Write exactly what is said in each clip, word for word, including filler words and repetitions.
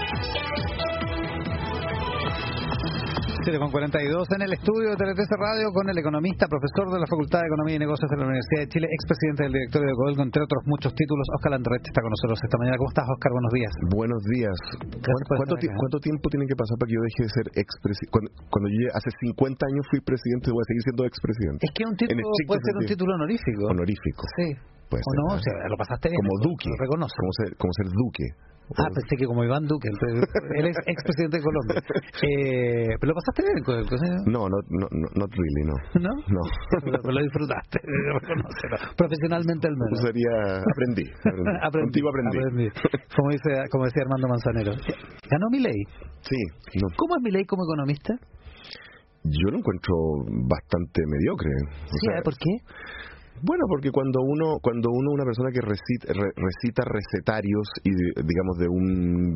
siete con cuarenta y dos en el estudio de Tele trece Radio con el economista, profesor de la Facultad de Economía y Negocios de la Universidad de Chile, expresidente del directorio de Codelco, entre otros muchos títulos. Oscar Landerreche está con nosotros esta mañana. ¿Cómo estás, Oscar? Buenos días. Buenos días. ¿Cuánto, cuánto, ¿Cuánto tiempo tiene que pasar para que yo deje de ser expresidente? Cuando, cuando yo hace cincuenta años fui presidente, voy a seguir siendo expresidente. Es que un título puede ser un título honorífico. Honorífico. Sí. Puede o ser, no, o sea, lo pasaste bien. Como Duque. Lo reconoce. Como ser, como ser Duque. Ah, pensé que como Iván Duque, entonces, él es expresidente de Colombia. Eh, ¿Pero lo pasaste bien con el No, no, no, no, not really, no. ¿No? No. Pero, pero lo disfrutaste, reconócelo. Profesionalmente al menos. Sería, aprendí. aprendí. aprendí Contigo aprendí. aprendí. Como, dice, como decía Armando Manzanero. ¿Ganó Milei? Sí. No. ¿Cómo es Milei como economista? Yo lo encuentro bastante mediocre. O sí, sea, ¿por qué? Bueno, porque cuando uno, cuando uno una persona que recita, re, recita recetarios, y digamos, de un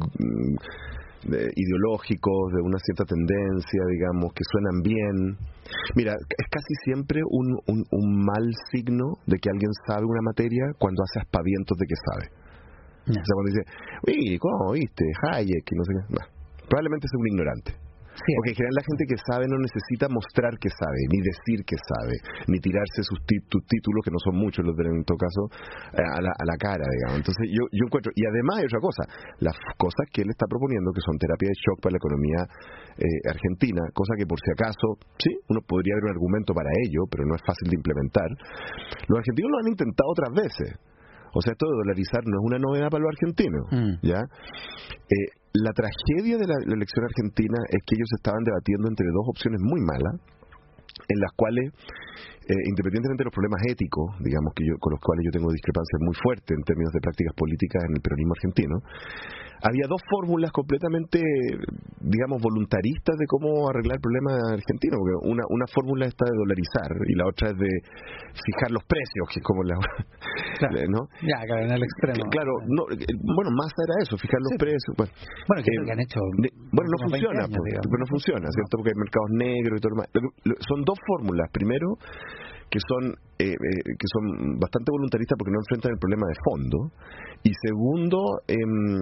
de, ideológicos, de una cierta tendencia, digamos, que suenan bien. Mira, es casi siempre un, un, un mal signo de que alguien sabe una materia cuando hace aspavientos de que sabe. Yeah. O sea, cuando dice, uy, ¿cómo viste? Hayek, y no sé qué. No, probablemente sea un ignorante. Sí, porque en general la gente que sabe no necesita mostrar que sabe, ni decir que sabe, ni tirarse sus títulos, que no son muchos los de en todo caso, a la, a la cara, digamos. Entonces yo, yo encuentro, y además hay otra cosa, las cosas que él está proponiendo, que son terapia de shock para la economía eh, argentina, cosa que por si acaso, sí, uno podría ver un argumento para ello, pero no es fácil de implementar. Los argentinos lo han intentado otras veces. O sea, esto de dolarizar no es una novedad para los argentinos, mm. ¿ya? Eh, la tragedia de la, la elección argentina es que ellos estaban debatiendo entre dos opciones muy malas, en las cuales, eh, independientemente de los problemas éticos, digamos, que yo con los cuales yo tengo discrepancias muy fuertes en términos de prácticas políticas en el peronismo argentino, había dos fórmulas completamente, digamos, voluntaristas de cómo arreglar el problema argentino, porque una, una fórmula está de dolarizar y la otra es de fijar los precios, que es como la... Claro. ¿no? Ya, claro, en el extremo. Claro, no, bueno, más era eso, fijar los sí. precios. Bueno, bueno que, eh, que han hecho... De, bueno, no funciona, años, pues, pero no funciona, ¿cierto? Porque hay mercados negros y todo lo demás. Lo, lo, son dos fórmulas. Primero, que son eh, eh, que son bastante voluntaristas porque no enfrentan el problema de fondo. Y segundo, eh,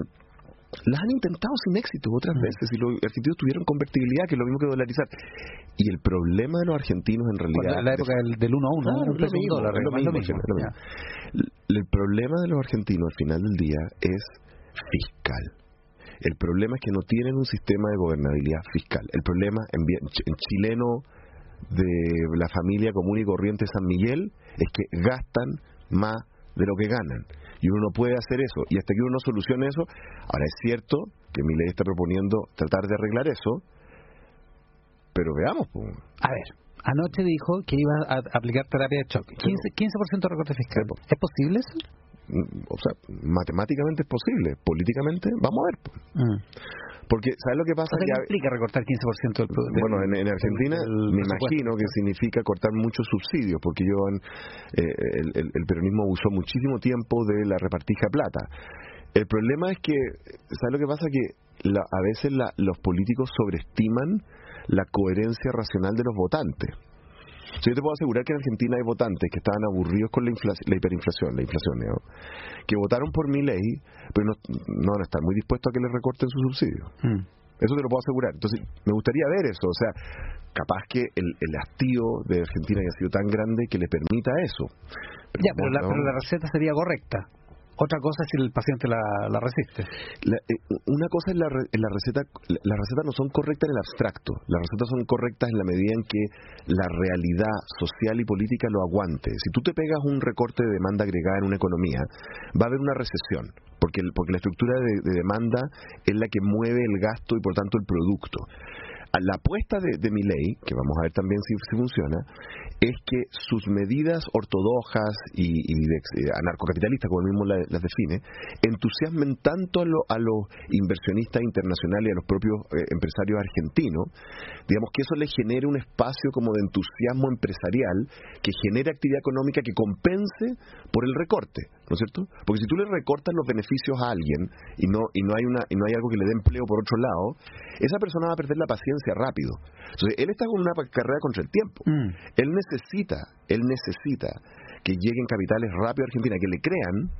las han intentado sin éxito otras mm. veces y los argentinos tuvieron convertibilidad, que es lo mismo que dolarizar. Y el problema de los argentinos en realidad... En la época del, del uno a uno, claro, un peso un dólar, es lo mismo, lo mismo, lo mismo. El problema de los argentinos al final del día es fiscal. El problema es que no tienen un sistema de gobernabilidad fiscal. El problema en, en chileno de la familia común y corriente San Miguel es que gastan más de lo que ganan. Y uno no puede hacer eso. Y hasta que uno no solucione eso, ahora es cierto que Milei está proponiendo tratar de arreglar eso, pero veamos. Pues. A ver, anoche dijo que iba a aplicar terapia de shock. quince por ciento de recorte fiscal. ¿Es posible eso? O sea, matemáticamente es posible. Políticamente, vamos a ver. Pues. Mm. Porque, ¿sabes lo que pasa? O sea, ¿qué que implica recortar quince por ciento del producto? Bueno, en, en Argentina el, el me imagino que significa cortar muchos subsidios, porque yo eh, el, el, el peronismo usó muchísimo tiempo de la repartija plata. El problema es que, ¿sabes lo que pasa? Que la, a veces la, los políticos sobreestiman la coherencia racional de los votantes. O sea, yo te puedo asegurar que en Argentina hay votantes que estaban aburridos con la, inflación, la hiperinflación, la inflación, ¿no? Que votaron por Milei, pero no, no van a estar muy dispuestos a que les recorten sus subsidios. Mm. Eso te lo puedo asegurar. Entonces, me gustaría ver eso. O sea, capaz que el, el hastío de Argentina haya sido tan grande que le permita eso. Pero ya, pero, no, la, pero la receta sería correcta. Otra cosa es si el paciente la, la resiste. La, eh, una cosa es la, la receta. Las recetas no son correctas en el abstracto. Las recetas son correctas en la medida en que la realidad social y política lo aguante. Si tú te pegas un recorte de demanda agregada en una economía, va a haber una recesión. Porque, porque la estructura de, de demanda es la que mueve el gasto y por tanto el producto. La apuesta de, de Milei, que vamos a ver también si, si funciona, es que sus medidas ortodoxas y, y de, eh, anarcocapitalistas, como él mismo la, las define, entusiasmen tanto a, lo, a los inversionistas internacionales y a los propios eh, empresarios argentinos, digamos que eso les genere un espacio como de entusiasmo empresarial que genere actividad económica que compense por el recorte, ¿no es cierto? Porque si tú le recortas los beneficios a alguien y no y no hay una y no hay algo que le dé empleo por otro lado, esa persona va a perder la paciencia rápido. Entonces, él está con una carrera contra el tiempo. Mm. Él necesita, él necesita que lleguen capitales rápido a Argentina, que le crean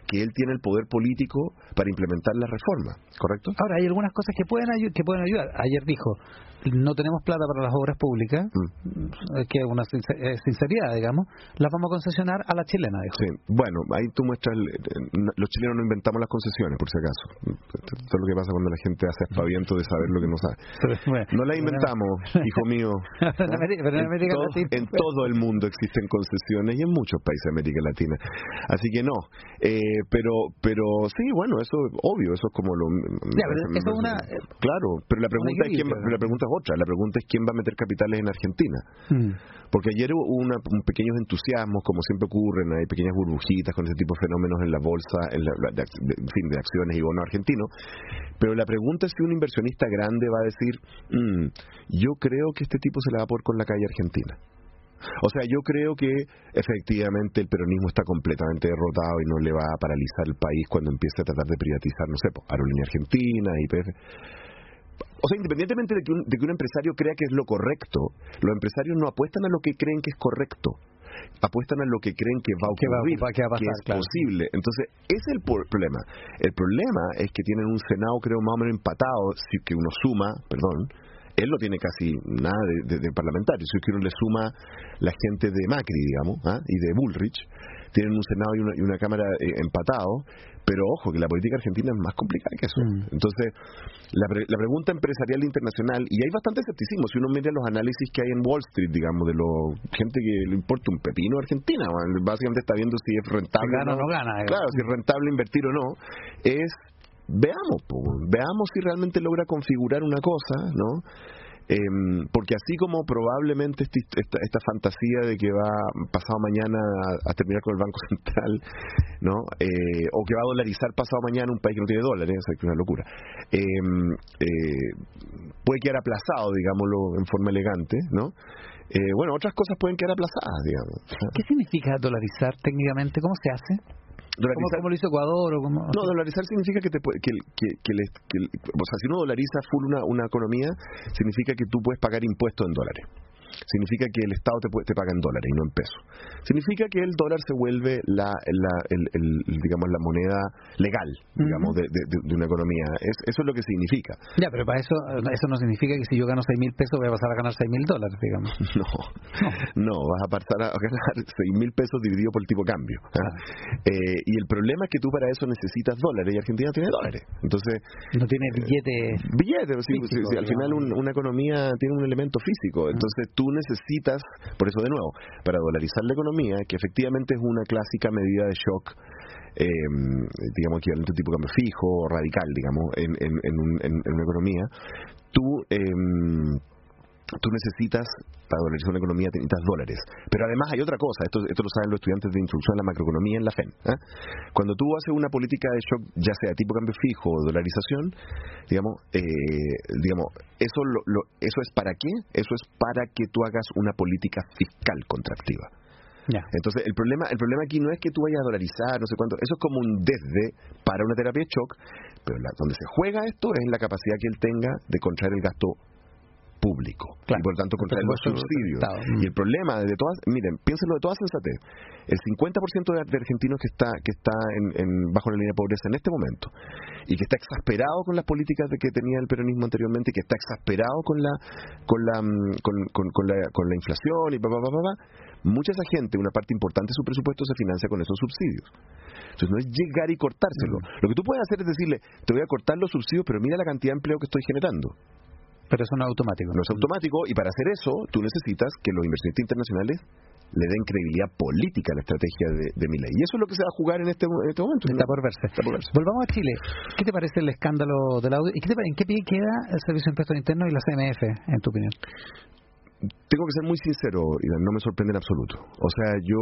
que él tiene el poder político para implementar la reforma, ¿correcto? Ahora, hay algunas cosas que pueden, ayu- que pueden ayudar. Ayer dijo, no tenemos plata para las obras públicas, mm. que es una sincer- eh, sinceridad, digamos, las vamos a concesionar a la chilena, dijo. Sí, bueno, ahí tú muestras, el, los chilenos no inventamos las concesiones, por si acaso. Eso es lo que pasa cuando la gente hace aspaviento de saber lo que no sabe. Bueno, no las inventamos, hijo mío. pero en América, pero en América todo, Latina. en todo el mundo existen concesiones y en muchos países de América Latina. Así que no. Eh, pero, pero sí, bueno, eso es obvio, eso es como lo... Ya, pero eso es una... Claro, pero la pregunta es quién, la pregunta es otra. La pregunta es quién va a meter capitales en Argentina. Mm. Porque ayer hubo una, un pequeños entusiasmos, como siempre ocurren, hay pequeñas burbujitas con ese tipo de fenómenos en la bolsa, en, la, de, de, en fin, de acciones y bonos argentinos. Pero la pregunta es si un inversionista grande va a decir, mmm, yo creo que este tipo se la va a poner con la calle argentina. O sea, yo creo que efectivamente el peronismo está completamente derrotado y no le va a paralizar el país cuando empiece a tratar de privatizar, no sé, Aerolínea Argentina, Y P F. O sea, independientemente de que, un, de que un empresario crea que es lo correcto, los empresarios no apuestan a lo que creen que es correcto, apuestan a lo que creen que va a ocurrir, que, va, que, va a pasar, que es claro. posible. Entonces, ese es el problema. El problema es que tienen un Senado, creo, más o menos empatado, si que uno suma, perdón, él no tiene casi nada de, de, de parlamentario, si es que uno le suma la gente de Macri, digamos, ¿ah? y de Bullrich, tienen un Senado y una, y una Cámara eh, empatados, pero ojo, que la política argentina es más complicada que eso. Mm. Entonces, la, pre, la pregunta empresarial internacional, y hay bastante escepticismo, si uno mira los análisis que hay en Wall Street, digamos, de la gente que le importa un pepino a Argentina, básicamente está viendo si es rentable gana o no, no gana, claro, si es rentable invertir o no, es veamos, po, veamos si realmente logra configurar una cosa, ¿no? Eh, porque así como probablemente esta, esta, esta fantasía de que va pasado mañana a, a terminar con el Banco Central, ¿no? Eh, o que va a dolarizar pasado mañana un país que no tiene dólares, o sea, que es una locura, eh, eh, puede quedar aplazado, digámoslo en forma elegante, ¿no? Eh, bueno, otras cosas pueden quedar aplazadas, digamos. ¿Qué significa dolarizar técnicamente? ¿Cómo se hace? ¿Cómo, ¿Cómo lo hizo Ecuador? O cómo? No, dolarizar significa que, te, que, que, que, le, que o sea, si uno dolariza full una, una economía, significa que tú puedes pagar impuestos en dólares. Significa que el Estado te, te paga en dólares y no en pesos. Significa que el dólar se vuelve la, la el, el, digamos la moneda legal, digamos, uh-huh. de, de, de una economía. Es, eso es lo que significa. Ya, pero para eso eso no significa que si yo gano seis mil pesos voy a pasar a ganar seis mil dólares, digamos. No, no, no, vas a pasar a ganar seis mil pesos dividido por el tipo de cambio. ¿eh? Ah. Eh, y el problema es que tú para eso necesitas dólares y Argentina tiene dólares. Entonces no tiene billetes. Eh, billetes, sí, sí, sí, al final un, una economía tiene un elemento físico. Entonces uh-huh. tú necesitas, por eso de nuevo, para dolarizar la economía, que efectivamente es una clásica medida de shock, eh, digamos equivalente tipo cambio fijo, radical, digamos, en, en, en, un, en, en una economía, tú eh, tú necesitas, para dolarizar una economía, necesitas dólares. Pero además hay otra cosa, esto, esto lo saben los estudiantes de introducción a la macroeconomía en la F E N. ¿eh? Cuando tú haces una política de shock, ya sea tipo cambio fijo o dolarización, digamos, eh, digamos eso, lo, lo, eso es para qué? Eso es para que tú hagas una política fiscal contractiva. Yeah. Entonces, el problema el problema aquí no es que tú vayas a dolarizar, no sé cuánto, eso es como un desde para una terapia de shock, pero la, donde se juega esto es en la capacidad que él tenga de contraer el gasto público, claro. y por tanto contraer los subsidios. Mm. Y el problema de todas, miren, piénsenlo de toda sensatez, el cincuenta por ciento de argentinos que está que está en, en bajo la línea de pobreza en este momento y que está exasperado con las políticas de que tenía el peronismo anteriormente y que está exasperado con la con la con, con, con la con la inflación y bla bla bla bla, mucha esa gente, una parte importante de su presupuesto se financia con esos subsidios. Entonces no es llegar y cortárselo. Mm. Lo que tú puedes hacer es decirle, te voy a cortar los subsidios, pero mira la cantidad de empleo que estoy generando. Pero eso no es automático. No es automático, y para hacer eso, tú necesitas que los inversionistas internacionales le den credibilidad política a la estrategia de, de Milei. Y eso es lo que se va a jugar en este, en este momento. Está, ¿no? por verse. Está por verse. Volvamos a Chile. ¿Qué te parece el escándalo del audio? ¿Y qué te, en qué pie queda el Servicio de Impuestos Internos y la C M F, en tu opinión? Tengo que ser muy sincero, Iván, no me sorprende en absoluto. O sea, yo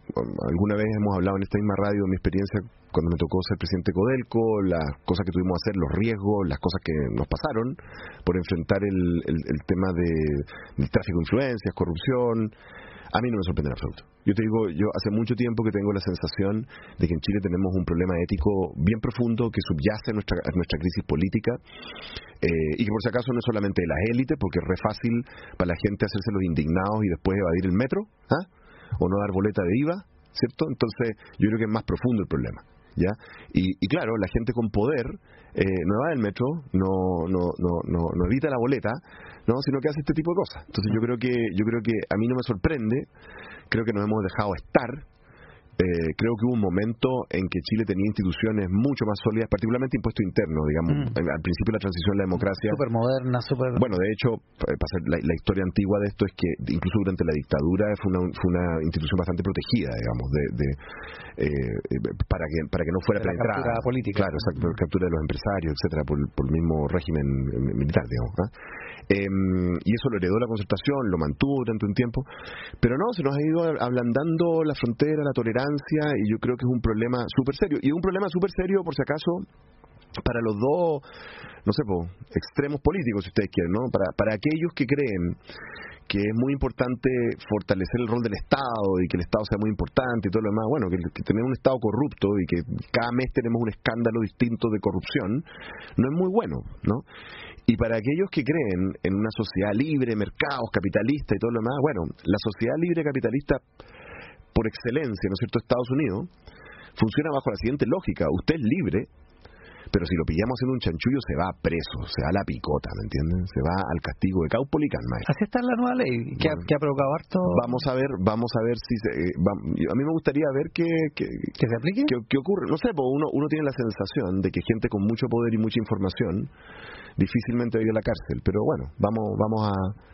alguna vez hemos hablado en esta misma radio de mi experiencia cuando me tocó ser presidente de Codelco, las cosas que tuvimos que hacer, los riesgos, las cosas que nos pasaron por enfrentar el, el, el tema de, del tráfico de influencias, corrupción. A mí no me sorprende en absoluto. Yo te digo, yo hace mucho tiempo que tengo la sensación de que en Chile tenemos un problema ético bien profundo que subyace a nuestra, a nuestra crisis política, eh, y que por si acaso no es solamente de las élites, porque es re fácil para la gente hacerse los indignados y después evadir el metro, ¿ah? o no dar boleta de I V A, ¿cierto? Entonces yo creo que es más profundo el problema. ¿ya? Y, y claro, la gente con poder eh, no va del metro, no, no, no, no, no evita la boleta, no, sino que hace este tipo de cosas. Entonces yo creo que yo creo que a mí no me sorprende, creo que nos hemos dejado estar. Eh, creo que hubo un momento en que Chile tenía instituciones mucho más sólidas, particularmente impuesto interno, digamos, mm. al principio de la transición a la democracia. Súper moderna, súper... Bueno, de hecho, la, la historia antigua de esto es que incluso durante la dictadura fue una, fue una institución bastante protegida, digamos, de, de eh, para que para que no fuera de penetrada. Captura política. Claro, exacto, mm. captura de los empresarios, etcétera, por, por el mismo régimen militar, digamos. ¿eh? Eh, y eso lo heredó la Concertación, lo mantuvo durante un tiempo, pero no, se nos ha ido ablandando la frontera, la tolerancia, y yo creo que es un problema súper serio, y es un problema súper serio, por si acaso, para los dos, no sé, po, extremos políticos, si ustedes quieren, ¿no? Para, para aquellos que creen que es muy importante fortalecer el rol del Estado y que el Estado sea muy importante y todo lo demás, bueno, que, que tener un Estado corrupto y que cada mes tenemos un escándalo distinto de corrupción, no es muy bueno, ¿no? Y para aquellos que creen en una sociedad libre, mercados, capitalista y todo lo demás, bueno, la sociedad libre capitalista por excelencia, ¿no es cierto?, Estados Unidos, funciona bajo la siguiente lógica: usted es libre, pero si lo pillamos haciendo un chanchullo se va preso, se va a la picota, ¿me entienden? Se va al castigo de Caupolicán, maestro. Así está la nueva ley, que, bueno, ha, que ha provocado harto... Vamos a ver, vamos a ver si se... Eh, va, a mí me gustaría ver que... ¿Que, ¿Que se aplique? Que, que ocurre. No sé, pues uno, uno tiene la sensación de que gente con mucho poder y mucha información difícilmente va a ir a la cárcel, pero bueno, vamos, vamos a...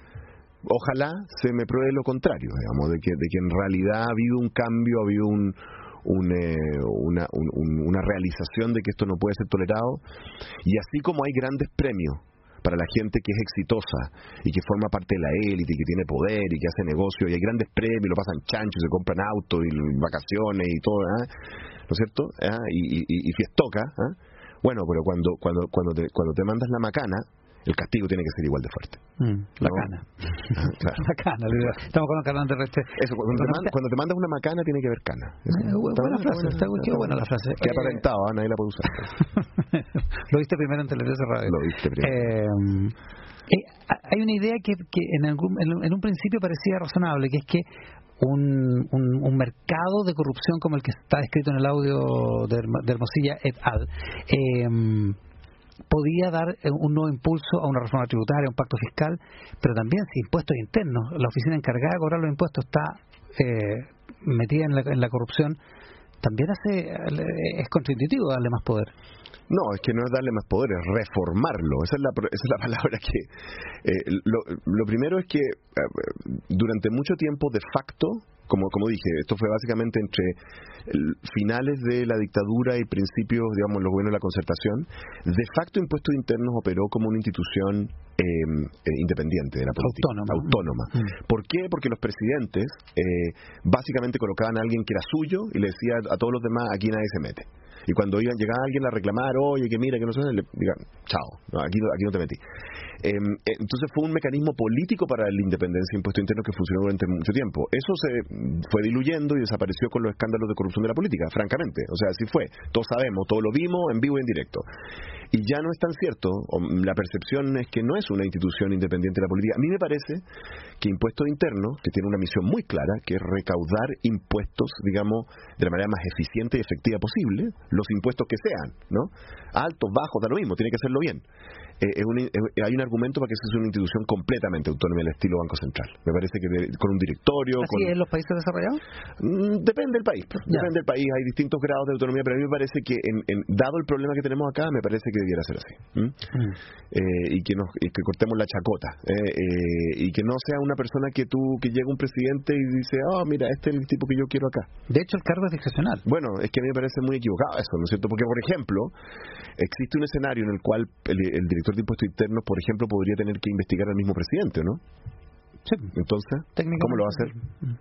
Ojalá se me pruebe lo contrario, digamos, de que, de que en realidad ha habido un cambio, ha habido un... Un, eh, una, un, un, una realización de que esto no puede ser tolerado, y así como hay grandes premios para la gente que es exitosa y que forma parte de la élite y que tiene poder y que hace negocio, y hay grandes premios, lo pasan chancho, se compran autos y vacaciones y todo, ¿eh? ¿No es cierto? ¿Eh? Y, y, y fiestoca, ¿eh? Bueno, pero cuando cuando cuando te, cuando te mandas la macana, el castigo tiene que ser igual de fuerte. Mm, la ¿no? cana. Ah, claro. La cana. Estamos con el canal terrestre. Eso, cuando te, manda, cuando te mandas una macana tiene que haber cana. Eh, buena, buena frase, está, está, está buena la frase. Qué aparentado, ¿eh? Nadie la puede usar. Lo viste primero en Televisión Radio. Lo viste primero. Eh, eh, hay una idea que, que en, algún, en, en un principio parecía razonable, que es que un, un, un mercado de corrupción como el que está escrito en el audio de, de Hermosilla et al. Eh, podía dar un nuevo impulso a una reforma tributaria, un pacto fiscal, pero también si impuestos internos, la oficina encargada de cobrar los impuestos está eh, metida en la, en la corrupción, también hace es contraintuitivo darle más poder. No, es que no es darle más poder, es reformarlo. Esa es la, esa es la palabra que... Eh, lo, lo primero es que eh, durante mucho tiempo, de facto, como, como dije, esto fue básicamente entre finales de la dictadura y principios, digamos, los gobiernos de la Concertación, de facto Impuestos Internos operó como una institución eh, eh, independiente de la política. Autónoma. Autónoma. Mm. ¿Por qué? Porque los presidentes eh, básicamente colocaban a alguien que era suyo y le decía a todos los demás, aquí nadie se mete. Y cuando iban, llegaba alguien a reclamar, oye, que mira, que no sé, le digan, chao, no, aquí, aquí no te metí. Eh, entonces fue un mecanismo político para la independencia de impuestos internos que funcionó durante mucho tiempo. Eso se fue diluyendo y desapareció con los escándalos de corrupción de la política, francamente. O sea, así fue. Todos sabemos, todos lo vimos en vivo y en directo. Y ya no es tan cierto, la percepción es que no es una institución independiente de la política. A mí me parece que impuestos internos, que tiene una misión muy clara, que es recaudar impuestos, digamos, de la manera más eficiente y efectiva posible, los impuestos que sean, ¿no? Altos, bajos, da lo mismo, tiene que hacerlo bien. Eh, es un, eh, hay un argumento para que eso sea una institución completamente autónoma del estilo Banco Central. Me parece que de, con un directorio... ¿Así con, en los países desarrollados? Mm, depende del país, ya. depende del país, hay distintos grados de autonomía, pero a mí me parece que, en, en, dado el problema que tenemos acá, me parece que debiera ser así. ¿Mm? Mm. Eh, y, que nos, y que cortemos la chacota. Eh, eh, y que no sea una persona que tú que llega un presidente y dice, oh, mira, este es el tipo que yo quiero acá. De hecho, el cargo es discrecional. Bueno, es que a mí me parece muy equivocado eso, ¿no es cierto? Porque, por ejemplo, existe un escenario en el cual el, el director de impuestos internos, por ejemplo, podría tener que investigar al mismo presidente, ¿no? Sí. Entonces, ¿cómo lo va a hacer?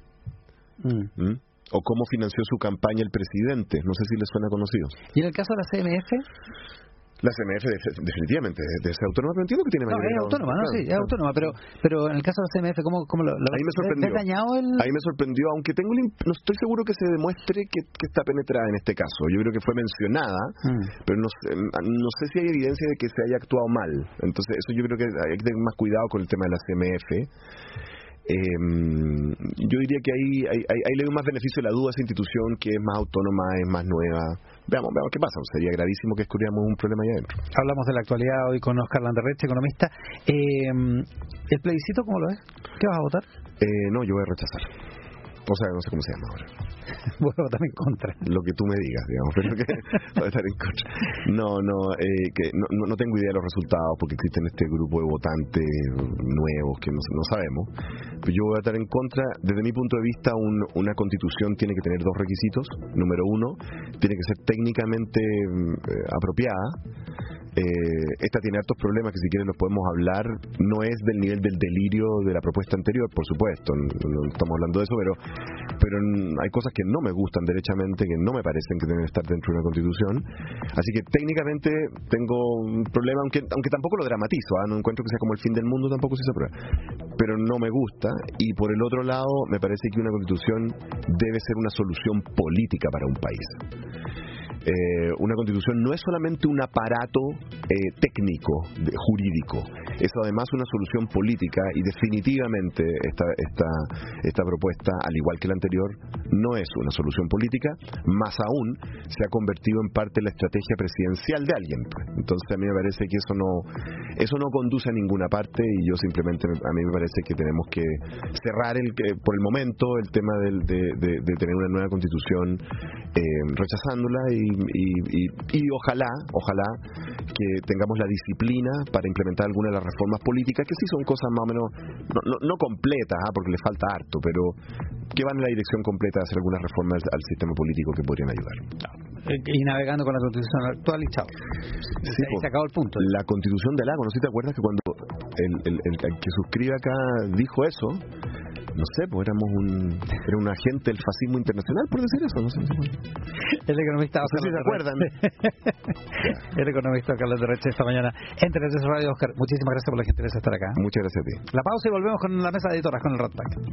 Mm. ¿Mm? ¿O cómo financió su campaña el presidente? No sé si les suena conocido. ¿Y en el caso de la C M F? La C M F definitivamente debe ser autónoma, pero entiendo que tiene mayoría. No, es autónoma, ¿no? Claro, sí, es claro. autónoma, pero pero en el caso de la C M F, ¿cómo, cómo lo, lo ahí me sorprendió. ¿ves dañado el...? Ahí me sorprendió, aunque tengo el, no estoy seguro que se demuestre que, que está penetrada en este caso. Yo creo que fue mencionada, mm. pero no, no sé si hay evidencia de que se haya actuado mal. Entonces, eso yo creo que hay que tener más cuidado con el tema de la C M F. Eh, yo diría que ahí, ahí, ahí le doy más beneficio de la duda a esa institución que es más autónoma, es más nueva. Veamos, veamos qué pasa. Sería gravísimo que descubriéramos un problema allá adentro. Hablamos de la actualidad hoy con Óscar Landerreche, economista. Eh, ¿El plebiscito cómo lo ves? ¿Qué vas a votar? Eh, no, yo voy a rechazar. O sea, no sé cómo se llama ahora. Voy a votar en contra. Lo que tú me digas, digamos, pero que voy a estar en contra. No, no, eh, que no, no, no tengo idea de los resultados porque existen este grupo de votantes nuevos que no, no sabemos. Pero yo voy a estar en contra. Desde mi punto de vista, un, una constitución tiene que tener dos requisitos. Número uno, tiene que ser técnicamente eh, apropiada. Eh, esta tiene hartos problemas que si quieren los podemos hablar. No es del nivel del delirio de la propuesta anterior, por supuesto, no, no estamos hablando de eso, pero pero hay cosas que no me gustan derechamente, que no me parecen que deben estar dentro de una constitución. Así que técnicamente tengo un problema, aunque aunque tampoco lo dramatizo, ¿eh? No encuentro que sea como el fin del mundo tampoco si se aprueba, pero no me gusta. Y por el otro lado, me parece que una constitución debe ser una solución política para un país. Eh, una constitución no es solamente un aparato eh, técnico, de, jurídico, es además una solución política y definitivamente esta, esta, esta propuesta, al igual que la anterior, no es una solución política, más aún se ha convertido en parte de la estrategia presidencial de alguien. Entonces a mí me parece que eso no, eso no conduce a ninguna parte y yo simplemente, a mí me parece que tenemos que cerrar el, por el momento el tema del, de, de, de tener una nueva constitución eh, rechazándola y Y, y, y ojalá, ojalá que tengamos la disciplina para implementar algunas de las reformas políticas que sí son cosas más o menos no, no, no completas, ¿eh? Porque le falta harto, pero que van en la dirección completa de hacer algunas reformas al, al sistema político que podrían ayudar. Y navegando con la constitución actual y chao. Sí, y se acabó el punto. La constitución del lago, ¿no sé si te acuerdas que cuando el, el, el, el que suscribe acá dijo eso? No sé, pues éramos un era un agente del fascismo internacional, por decir eso, no sé si se El economista, no sé si se acuerdan. El economista Carlos Landerreche esta mañana en Televisión Radio. Óscar, muchísimas gracias por la gentileza de estar acá. Muchas gracias a ti. La pausa y volvemos con la mesa de editoras, con el Rat Pack.